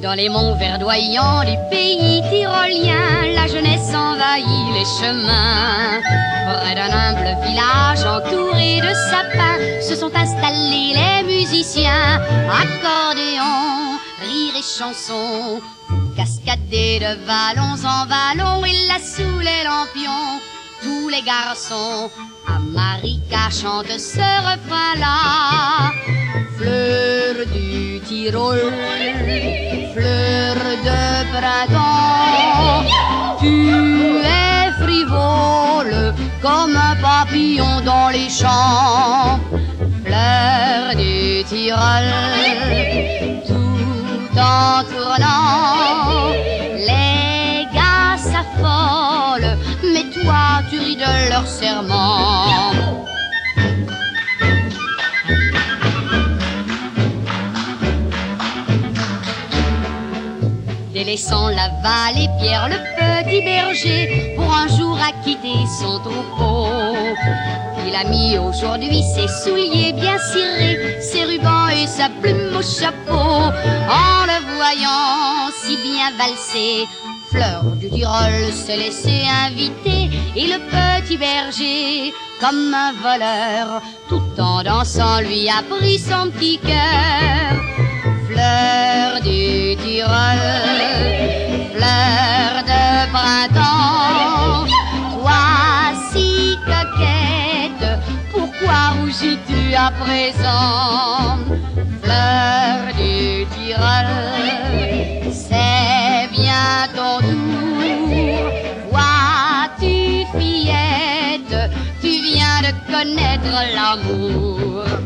Dans les monts verdoyants du pays tyrolien, la jeunesse envahit les chemins. Près d'un humble village entouré de sapins, se sont installés les musiciens. Accordéons, rire et chansons, cascadés de vallons en vallons, et là sous les lampions, tous les garçons à Marika chantent ce refrain-là. Fleur du Tyrol, fleur de printemps, tu es frivole comme un papillon dans les champs. Fleur du Tyrol, tout en tournant, les gars s'affolent, mais toi tu ris de leurs serments. Délaissant la vallée, Pierre le petit berger, pour un jour a quitté son troupeau. Il a mis aujourd'hui ses souliers bien cirés, ses rubans et sa plume au chapeau. En le voyant si bien valser, Fleur du Tyrol s'est laissé inviter, et le petit berger, comme un voleur, tout en dansant lui a pris son petit cœur. Fleur du Tyrol, fleur de printemps, toi si coquette, pourquoi rougis-tu à présent? Fleur du Tyrol, c'est bien ton tour. Vois-tu, fillette, tu viens de connaître l'amour.